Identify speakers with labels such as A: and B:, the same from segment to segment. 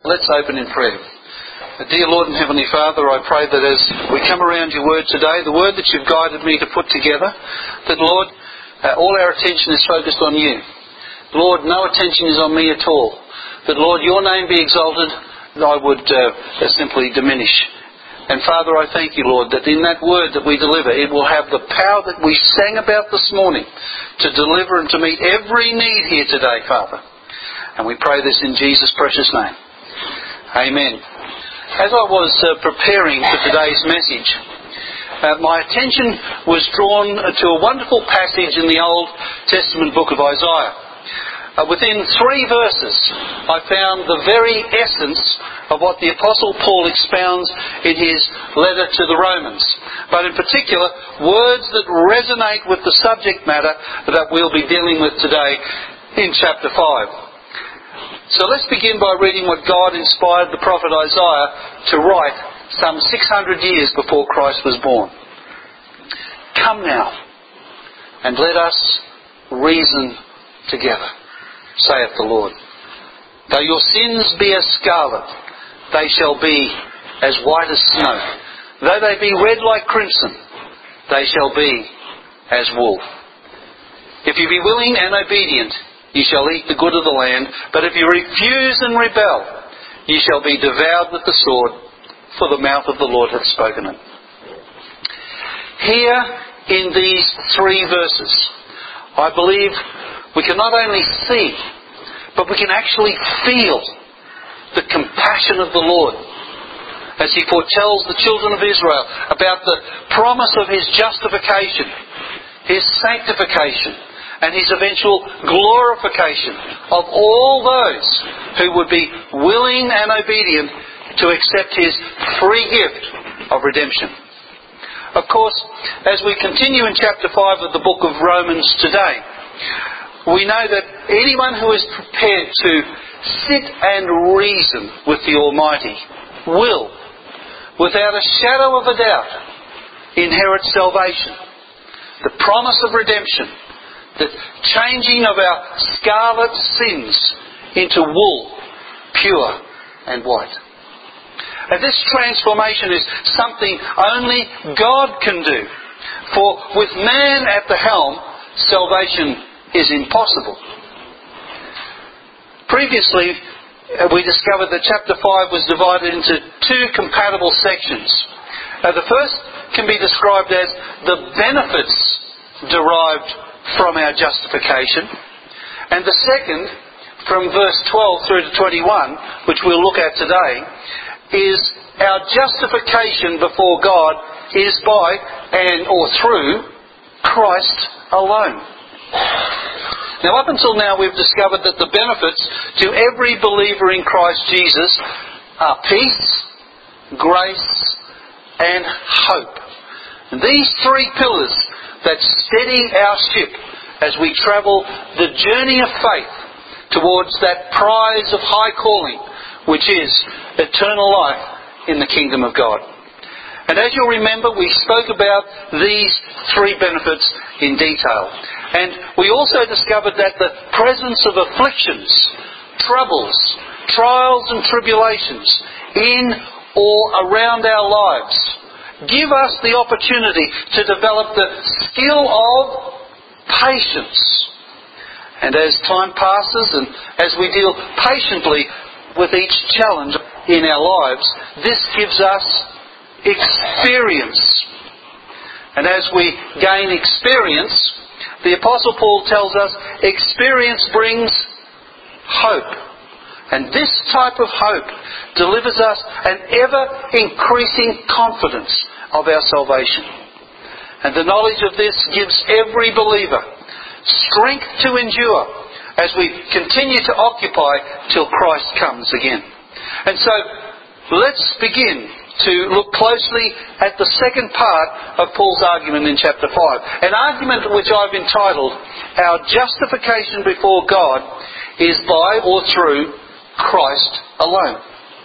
A: Let's open in prayer. Dear Lord and Heavenly Father, I pray that as we come around your word today, the word that you've guided me to put together, that Lord, all our attention is focused on you. Lord, no attention is on me at all. That Lord, your name be exalted, I would simply diminish. And Father, I thank you, Lord, that in that word that we deliver, it will have the power that we sang about this morning to deliver and to meet every need here today, Father. And we pray this in Jesus' precious name. Amen. As I was preparing for today's message, my attention was drawn to a wonderful passage in the Old Testament book of Isaiah. Within 3 verses, I found the very essence of what the Apostle Paul expounds in his letter to the Romans. But in particular, words that resonate with the subject matter that we'll be dealing with today in chapter 5. So let's begin by reading what God inspired the prophet Isaiah to write some 600 years before Christ was born. Come now, and let us reason together, saith the Lord. Though your sins be as scarlet, they shall be as white as snow. Though they be red like crimson, they shall be as wool. If you be willing and obedient, ye shall eat the good of the land. But if you refuse and rebel, ye shall be devoured with the sword, for the mouth of the Lord hath spoken it. Here in these 3 verses, I believe we can not only see, but we can actually feel the compassion of the Lord as He foretells the children of Israel about the promise of His justification, His sanctification, and His eventual glorification of all those who would be willing and obedient to accept His free gift of redemption. Of course, as we continue in chapter 5 of the book of Romans today, we know that anyone who is prepared to sit and reason with the Almighty will, without a shadow of a doubt, inherit salvation, the promise of redemption, the changing of our scarlet sins into wool, pure and white. And this transformation is something only God can do. For with man at the helm, salvation is impossible. Previously, we discovered that chapter 5 was divided into 2 compatible sections. The first can be described as the benefits derived from our justification, and the second, from verse 12 through to 21, which we'll look at today, is our justification before God is by and or through Christ alone. Now, up until now, we've discovered that the benefits to every believer in Christ Jesus are peace, grace, and hope. And these 3 pillars that steady our ship as we travel the journey of faith towards that prize of high calling, which is eternal life in the kingdom of God. And as you'll remember, we spoke about these 3 benefits in detail. And we also discovered that the presence of afflictions, troubles, trials and tribulations in or around our lives give us the opportunity to develop the skill of patience. And as time passes and as we deal patiently with each challenge in our lives, this gives us experience. And as we gain experience, the Apostle Paul tells us experience brings hope. And this type of hope delivers us an ever-increasing confidence of our salvation. And the knowledge of this gives every believer strength to endure as we continue to occupy till Christ comes again. And so, let's begin to look closely at the second part of Paul's argument in chapter 5. An argument which I've entitled, Our Justification Before God is by or through Christ alone.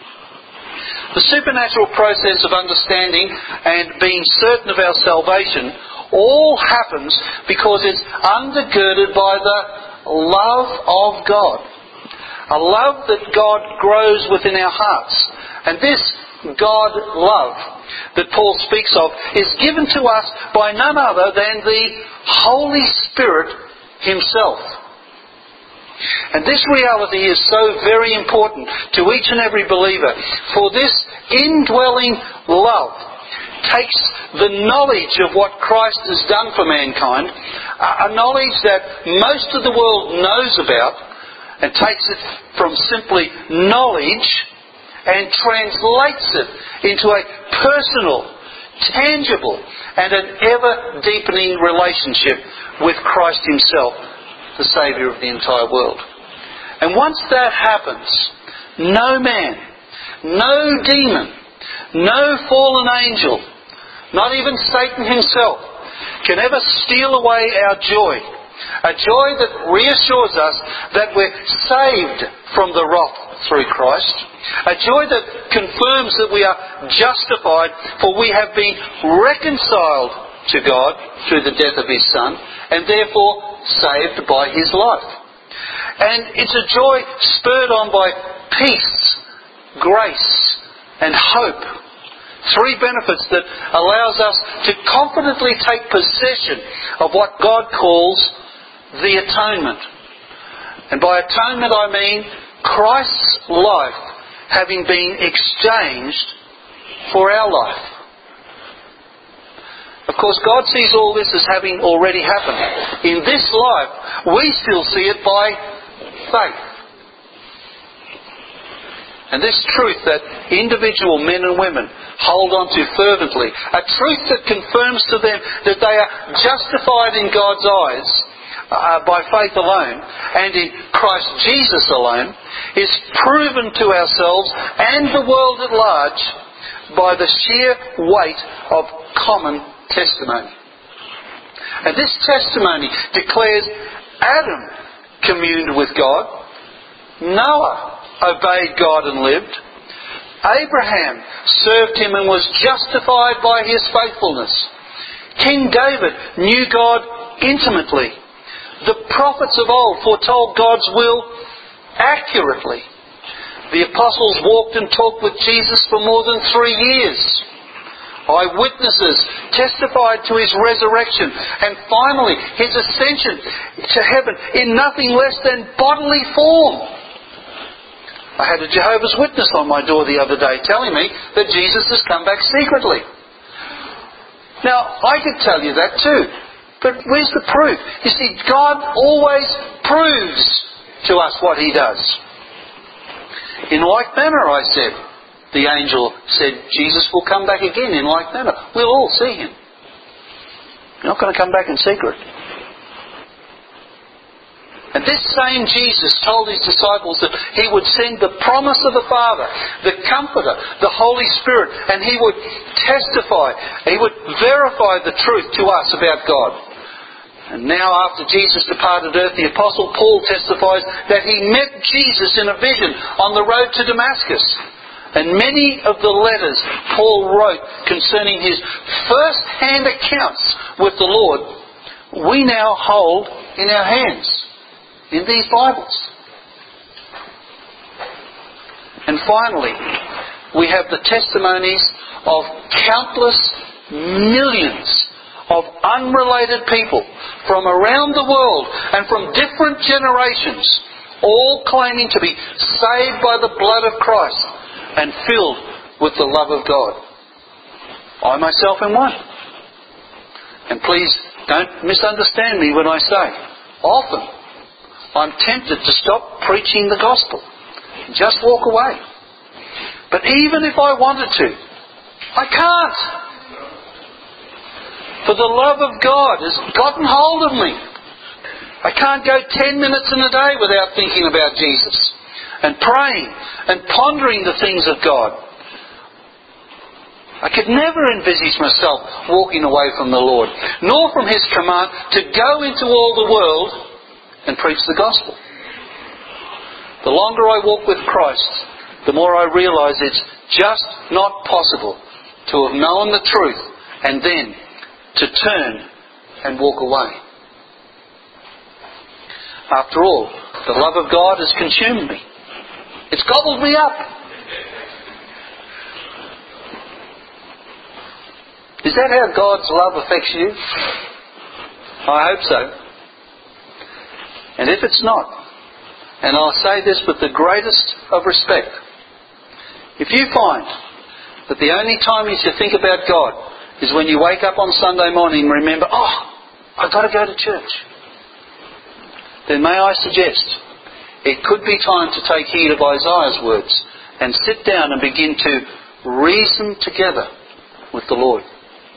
A: The supernatural process of understanding and being certain of our salvation all happens because it's undergirded by the love of God. A love that God grows within our hearts. And this God love that Paul speaks of is given to us by none other than the Holy Spirit Himself. And this reality is so very important to each and every believer, for this indwelling love takes the knowledge of what Christ has done for mankind, a knowledge that most of the world knows about, and takes it from simply knowledge and translates it into a personal, tangible, and an ever-deepening relationship with Christ Himself, the Saviour of the entire world. And once that happens, no man, no demon, no fallen angel, not even Satan himself, can ever steal away our joy. A joy that reassures us that we're saved from the wrath through Christ. A joy that confirms that we are justified, for we have been reconciled to God through the death of His Son, and therefore saved by His life. And it's a joy spurred on by peace, grace, and hope. Three benefits that allows us to confidently take possession of what God calls the atonement. And by atonement I mean Christ's life having been exchanged for our life. Of course, God sees all this as having already happened. In this life, we still see it by faith. And this truth that individual men and women hold on to fervently, a truth that confirms to them that they are justified in God's eyes by faith alone and in Christ Jesus alone, is proven to ourselves and the world at large by the sheer weight of common testimony. And this testimony declares Adam communed with God, Noah obeyed God and lived, Abraham served Him and was justified by his faithfulness, King David knew God intimately, the prophets of old foretold God's will accurately, the apostles walked and talked with Jesus for more than 3 years, eyewitnesses testified to His resurrection, and finally His ascension to heaven in nothing less than bodily form. I had a Jehovah's Witness on my door the other day telling me that Jesus has come back secretly. Now, I could tell you that too, but where's the proof? You see, God always proves to us what He does. In like manner, I said, the angel said, Jesus will come back again in like manner. We'll all see Him. You're not going to come back in secret. And this same Jesus told His disciples that He would send the promise of the Father, the Comforter, the Holy Spirit, and He would testify, He would verify the truth to us about God. And now after Jesus departed earth, the Apostle Paul testifies that he met Jesus in a vision on the road to Damascus. And many of the letters Paul wrote concerning his first-hand accounts with the Lord, we now hold in our hands in these Bibles. And finally, we have the testimonies of countless millions of unrelated people from around the world and from different generations, all claiming to be saved by the blood of Christ and filled with the love of God. I myself am one. And please don't misunderstand me when I say, often I'm tempted to stop preaching the gospel. Just walk away. But even if I wanted to, I can't. For the love of God has gotten hold of me. I can't go 10 minutes in a day without thinking about Jesus and praying and pondering the things of God. I could never envisage myself walking away from the Lord, nor from His command to go into all the world and preach the gospel. The longer I walk with Christ, the more I realise it's just not possible to have known the truth and then to turn and walk away. After all, the love of God has consumed me. It's gobbled me up. Is that how God's love affects you? I hope so. And if it's not, and I'll say this with the greatest of respect, if you find that the only time you should think about God is when you wake up on Sunday morning and remember, I've got to go to church, then may I suggest it could be time to take heed of Isaiah's words and sit down and begin to reason together with the Lord.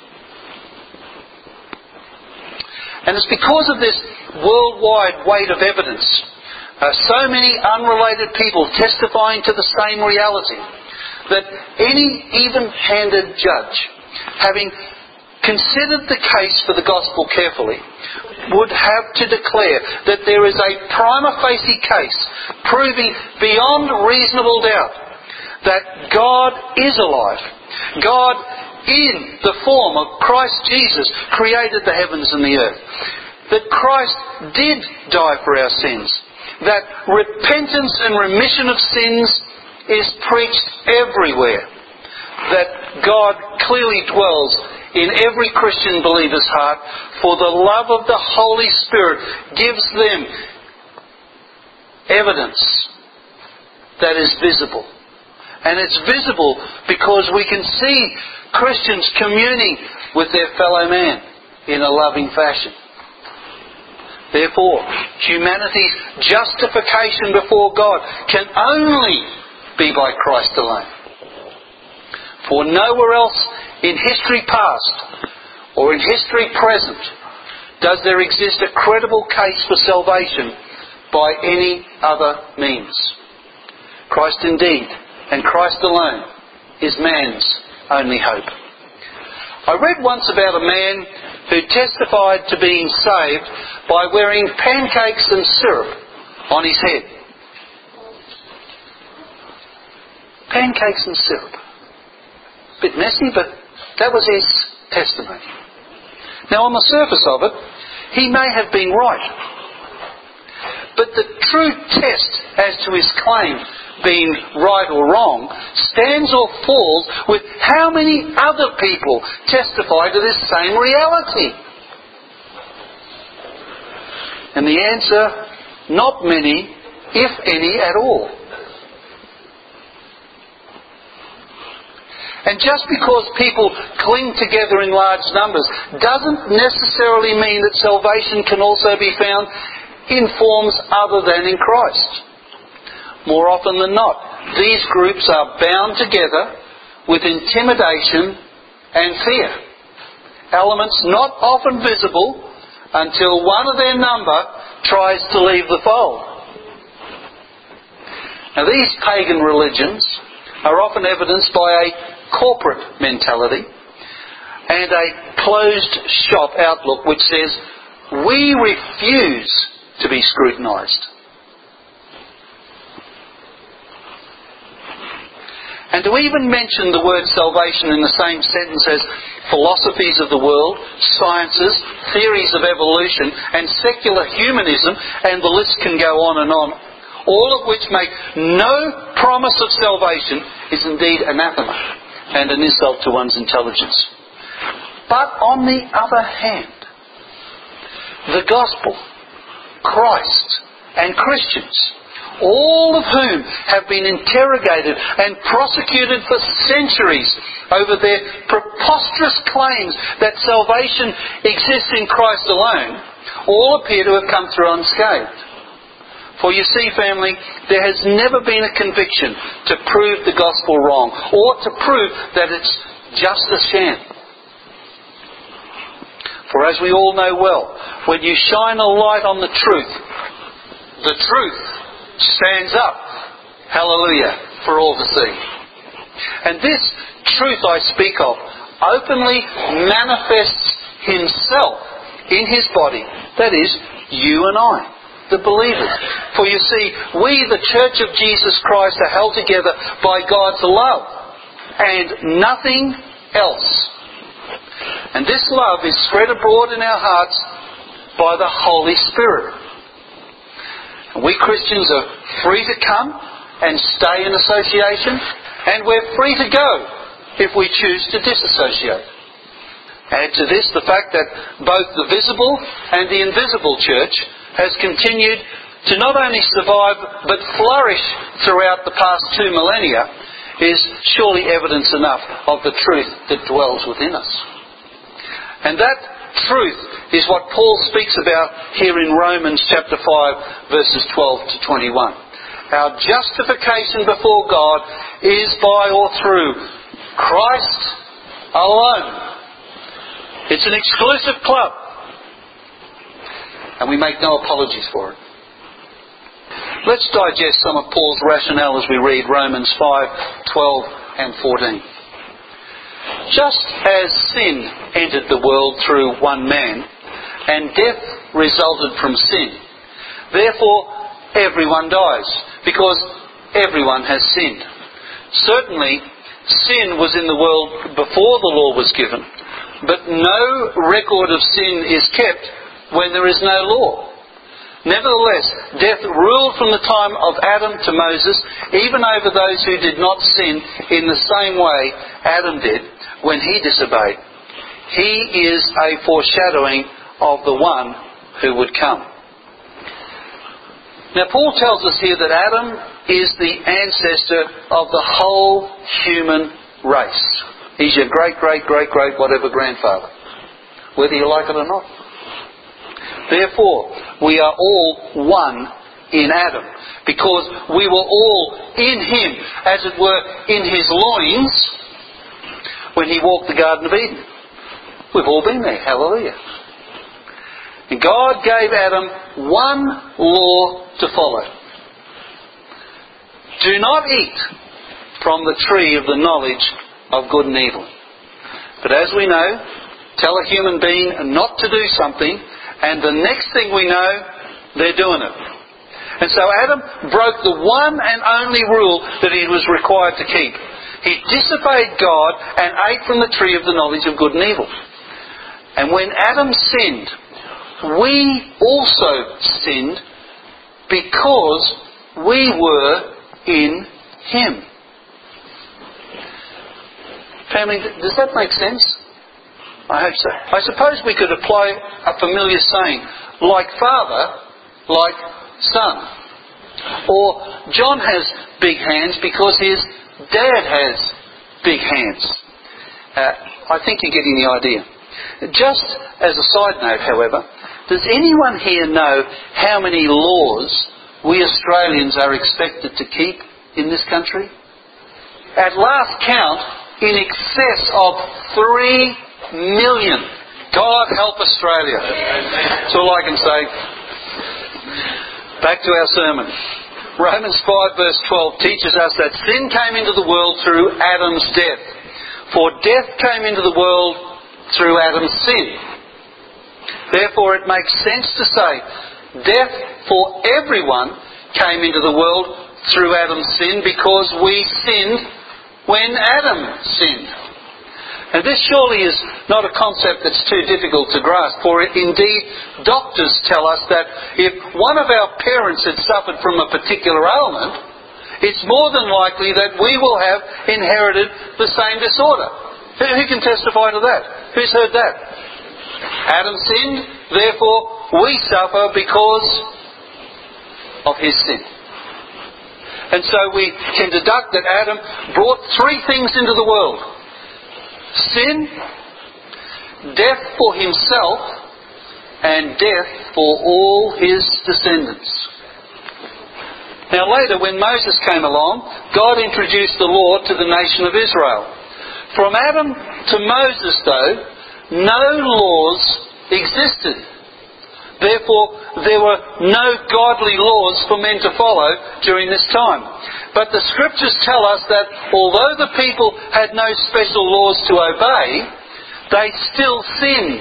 A: And it's because of this worldwide weight of evidence, so many unrelated people testifying to the same reality, that any even-handed judge, having considered the case for the gospel carefully, would have to declare that there is a prima facie case proving beyond reasonable doubt that God is alive. God, in the form of Christ Jesus, created the heavens and the earth. That Christ did die for our sins. That repentance and remission of sins is preached everywhere. That God clearly dwells in every Christian believer's heart, for the love of the Holy Spirit gives them evidence that is visible. And it's visible because we can see Christians communing with their fellow man in a loving fashion. Therefore, humanity's justification before God can only be by Christ alone. For nowhere else in history past or in history present does there exist a credible case for salvation by any other means. Christ indeed, and Christ alone, is man's only hope. I read once about a man who testified to being saved by wearing pancakes and syrup on his head. Pancakes and syrup. Bit messy, but that was his testimony. Now, on the surface of it, he may have been right. But the true test as to his claim being right or wrong stands or falls with how many other people testify to this same reality. And the answer, not many, if any at all. And just because people cling together in large numbers doesn't necessarily mean that salvation can also be found in forms other than in Christ. More often than not, these groups are bound together with intimidation and fear. Elements not often visible until one of their number tries to leave the fold. Now, these pagan religions are often evidenced by a corporate mentality and a closed shop outlook which says, we refuse to be scrutinised. And to even mention the word salvation in the same sentence as philosophies of the world, sciences, theories of evolution, and secular humanism, and the list can go on and on, all of which make no promise of salvation, is indeed anathema and an insult to one's intelligence. But on the other hand, the gospel, Christ, and Christians, all of whom have been interrogated and prosecuted for centuries over their preposterous claims that salvation exists in Christ alone, all appear to have come through unscathed. For you see, family, there has never been a conviction to prove the gospel wrong or to prove that it's just a sham. For as we all know well, when you shine a light on the truth stands up, hallelujah, for all to see. And this truth I speak of openly manifests himself in his body, that is, you and I, the believers. For you see, we, the Church of Jesus Christ, are held together by God's love and nothing else. And this love is spread abroad in our hearts by the Holy Spirit. And we Christians are free to come and stay in association, and we're free to go if we choose to disassociate. Add to this the fact that both the visible and the invisible church has continued to not only survive but flourish throughout the past 2 millennia is surely evidence enough of the truth that dwells within us. And that truth is what Paul speaks about here in Romans chapter 5 verses 12 to 21. Our justification before God is by or through Christ alone. It's an exclusive club. And we make no apologies for it. Let's digest some of Paul's rationale as we read Romans 5, 12 and 14. Just as sin entered the world through one man, and death resulted from sin, therefore everyone dies, because everyone has sinned. Certainly, sin was in the world before the law was given, but no record of sin is kept when there is no law. Nevertheless, death ruled from the time of Adam to Moses, even over those who did not sin in the same way Adam did when he disobeyed. He is a foreshadowing of the one who would come. Now, Paul tells us here that Adam is the ancestor of the whole human race. He's your great whatever grandfather, whether you like it or not. Therefore, we are all one in Adam, because we were all in him, as it were, in his loins, when he walked the Garden of Eden. We've all been there, hallelujah. And God gave Adam one law to follow. Do not eat from the tree of the knowledge of good and evil. But as we know, tell a human being not to do something, and the next thing we know, they're doing it. And so Adam broke the one and only rule that he was required to keep. He disobeyed God and ate from the tree of the knowledge of good and evil. And when Adam sinned, we also sinned because we were in him. Family, does that make sense? I hope so. I suppose we could apply a familiar saying, like father, like son. Or John has big hands because his dad has big hands. I think you're getting the idea. Just as a side note, however, does anyone here know how many laws we Australians are expected to keep in this country? At last count, in excess of 3 million. God help Australia. That's all I can say. Back to our sermon. Romans 5 verse 12 teaches us that sin came into the world through Adam's death. For death came into the world through Adam's sin. Therefore it makes sense to say death for everyone came into the world through Adam's sin, because we sinned when Adam sinned. And this surely is not a concept that's too difficult to grasp, for indeed doctors tell us that if one of our parents had suffered from a particular ailment, it's more than likely that we will have inherited the same disorder. Who can testify to that? Who's heard that? Adam sinned, therefore we suffer because of his sin. And so we can deduct that Adam brought 3 things into the world: sin, death for himself, and death for all his descendants. Now later, when Moses came along, God introduced the law to the nation of Israel. From Adam to Moses, though, no laws existed. Therefore, there were no godly laws for men to follow during this time. But the Scriptures tell us that although the people had no special laws to obey, they still sinned.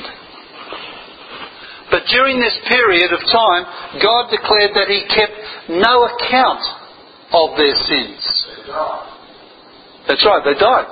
A: But during this period of time, God declared that He kept no account of their sins. That's right, they died.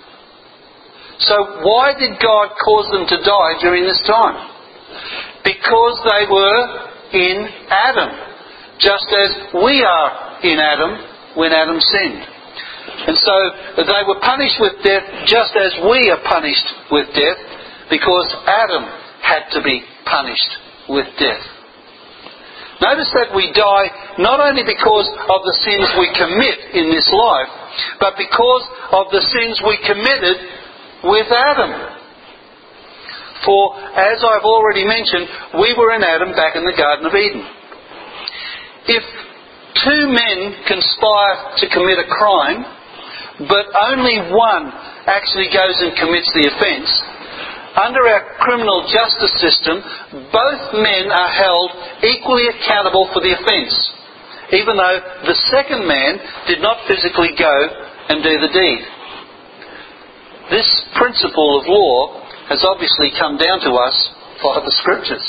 A: So why did God cause them to die during this time? Because they were in Adam. Just as we are in Adam, when Adam sinned. And so they were punished with death just as we are punished with death, because Adam had to be punished with death. Notice that we die not only because of the sins we commit in this life, but because of the sins we committed with Adam. For, as I've already mentioned, we were in Adam back in the Garden of Eden. If two men conspire to commit a crime, but only one actually goes and commits the offence, under our criminal justice system, both men are held equally accountable for the offence, even though the second man did not physically go and do the deed. This principle of law has obviously come down to us via the Scriptures.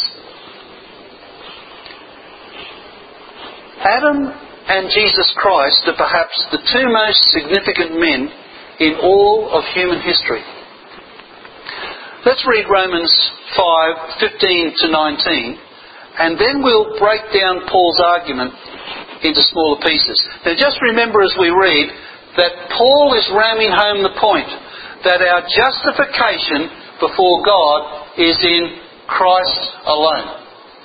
A: Adam and Jesus Christ are perhaps the two most significant men in all of human history. Let's read Romans 5:15 to 19, and then we'll break down Paul's argument into smaller pieces. Now just remember as we read that Paul is ramming home the point that our justification before God is in Christ alone.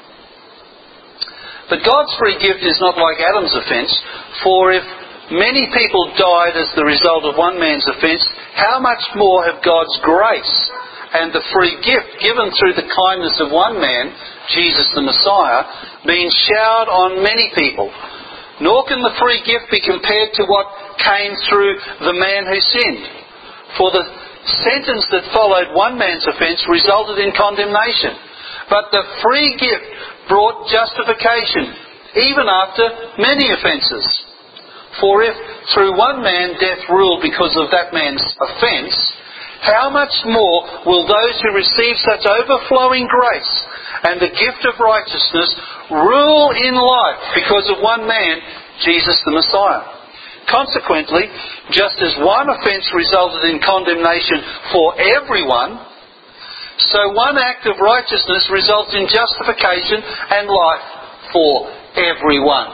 A: But God's free gift is not like Adam's offence, for if many people died as the result of one man's offence, how much more have God's grace and the free gift given through the kindness of one man, Jesus the Messiah, been showered on many people? Nor can the free gift be compared to what came through the man who sinned. For the sentence that followed one man's offence resulted in condemnation. But the free gift brought justification, even after many offences. For if through one man death ruled because of that man's offence, how much more will those who receive such overflowing grace and the gift of righteousness rule in life because of one man, Jesus the Messiah? Consequently, just as one offence resulted in condemnation for everyone, so one act of righteousness results in justification and life for everyone.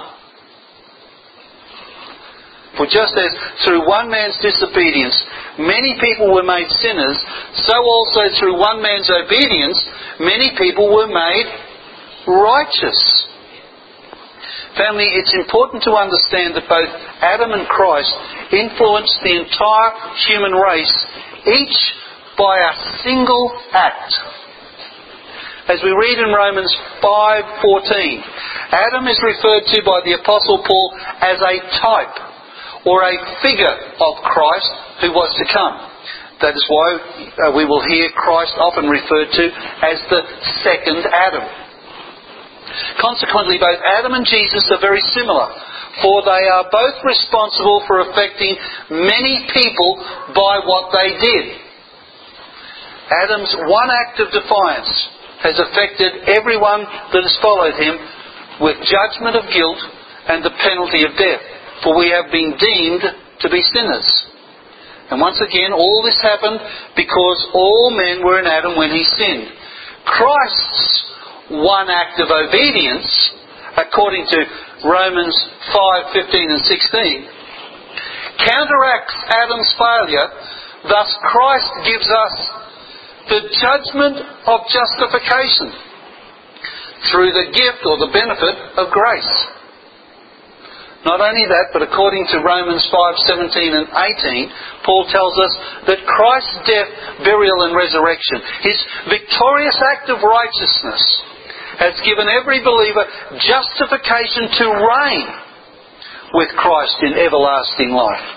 A: For just as through one man's disobedience many people were made sinners, so also through one man's obedience many people were made righteous. Family, it's important to understand that both Adam and Christ influenced the entire human race, each by a single act. As we read in Romans 5:14, Adam is referred to by the Apostle Paul as a type or a figure of Christ who was to come. That is why we will hear Christ often referred to as the second Adam. Consequently, both Adam and Jesus are very similar, for they are both responsible for affecting many people by what they did. Adam's one act of defiance has affected everyone that has followed him with judgment of guilt and the penalty of death, for we have been deemed to be sinners. And once again, all this happened because all men were in Adam when he sinned. Christ's one act of obedience, according to Romans 5:15 and 16, counteracts Adam's failure. Thus Christ gives us the judgment of justification through the gift or the benefit of grace. Not only that, but according to Romans 5:17 and 18, Paul tells us that Christ's death, burial and resurrection, his victorious act of righteousness, has given every believer justification to reign with Christ in everlasting life.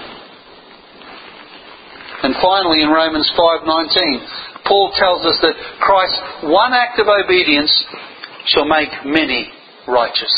A: And finally, in Romans 5:19, Paul tells us that Christ's one act of obedience shall make many righteous.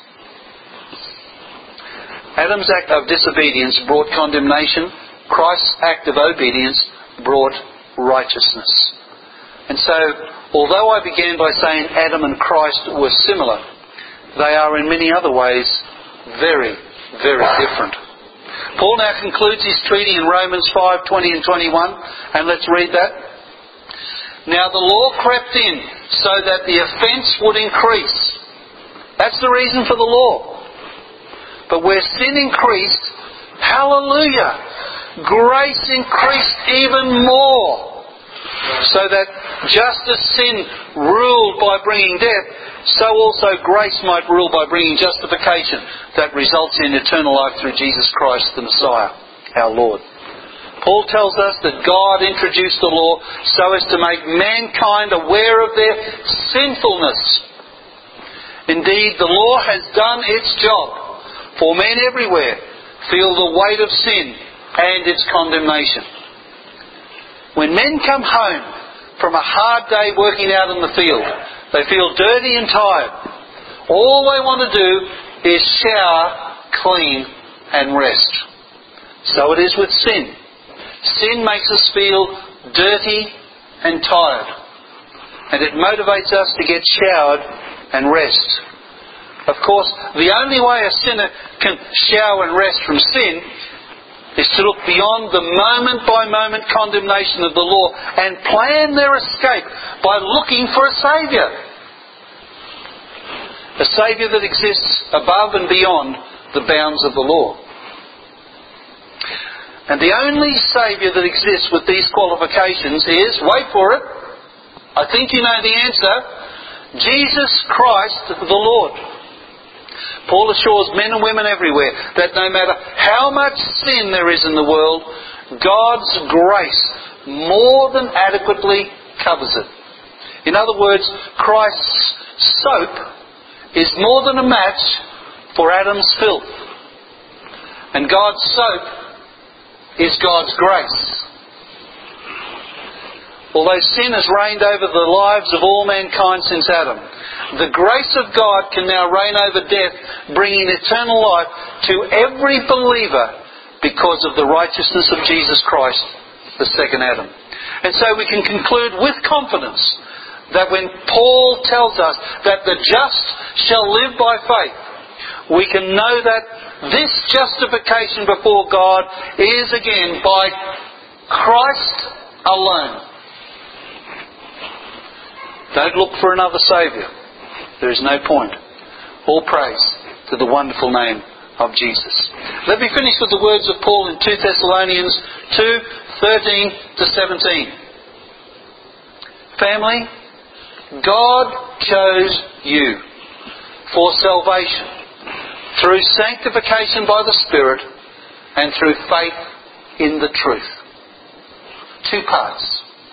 A: Adam's act of disobedience brought condemnation. Christ's act of obedience brought righteousness. And so, although I began by saying Adam and Christ were similar, they are in many other ways very, very different. Paul now concludes his treaty in Romans 5:20 and 21, and let's read that. Now the law crept in so that the offence would increase. That's the reason for the law. But where sin increased, hallelujah, grace increased even more. So that just as sin ruled by bringing death, so also grace might rule by bringing justification that results in eternal life through Jesus Christ the Messiah, our Lord. Paul tells us that God introduced the law so as to make mankind aware of their sinfulness. Indeed, the law has done its job, for men everywhere feel the weight of sin and its condemnation. When men come home from a hard day working out in the field, they feel dirty and tired. All they want to do is shower, clean and rest. So it is with sin. Sin makes us feel dirty and tired. And it motivates us to get showered and rest. Of course, the only way a sinner can shower and rest from sin is to look beyond the moment-by-moment condemnation of the law and plan their escape by looking for a Saviour. A Saviour that exists above and beyond the bounds of the law. And the only Saviour that exists with these qualifications is, wait for it, I think you know the answer, Jesus Christ the Lord. Paul assures men and women everywhere that no matter how much sin there is in the world, God's grace more than adequately covers it. In other words, Christ's soap is more than a match for Adam's filth. And God's soap is God's grace. Although sin has reigned over the lives of all mankind since Adam, the grace of God can now reign over death, bringing eternal life to every believer because of the righteousness of Jesus Christ, the second Adam. And so we can conclude with confidence that when Paul tells us that the just shall live by faith, we can know that this justification before God is again by Christ alone. Don't look for another Saviour. There is no point. All praise to the wonderful name of Jesus. Let me finish with the words of Paul in 2 Thessalonians 2:13-17. Family, God chose you for salvation through sanctification by the Spirit and through faith in the truth. Two parts.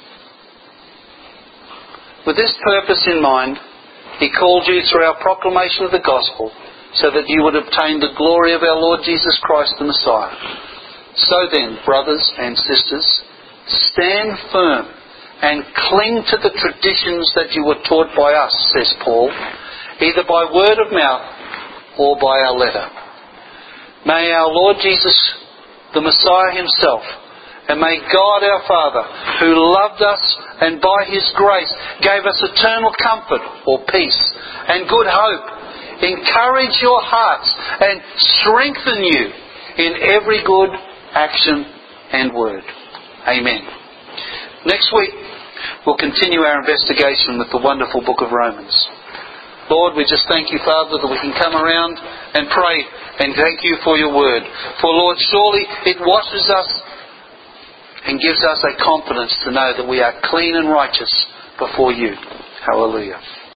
A: With this purpose in mind, He called you through our proclamation of the gospel so that you would obtain the glory of our Lord Jesus Christ the Messiah. So then, brothers and sisters, stand firm and cling to the traditions that you were taught by us, says Paul, either by word of mouth or by our letter. May our Lord Jesus, the Messiah Himself, and may God our Father, who loved us and by His grace gave us eternal comfort or peace and good hope, encourage your hearts and strengthen you in every good action and word. Amen. Next week, we'll continue our investigation with the wonderful book of Romans. Lord, we just thank you, Father, that we can come around and pray and thank you for your word. For, Lord, surely it washes us and gives us a confidence to know that we are clean and righteous before you. Hallelujah.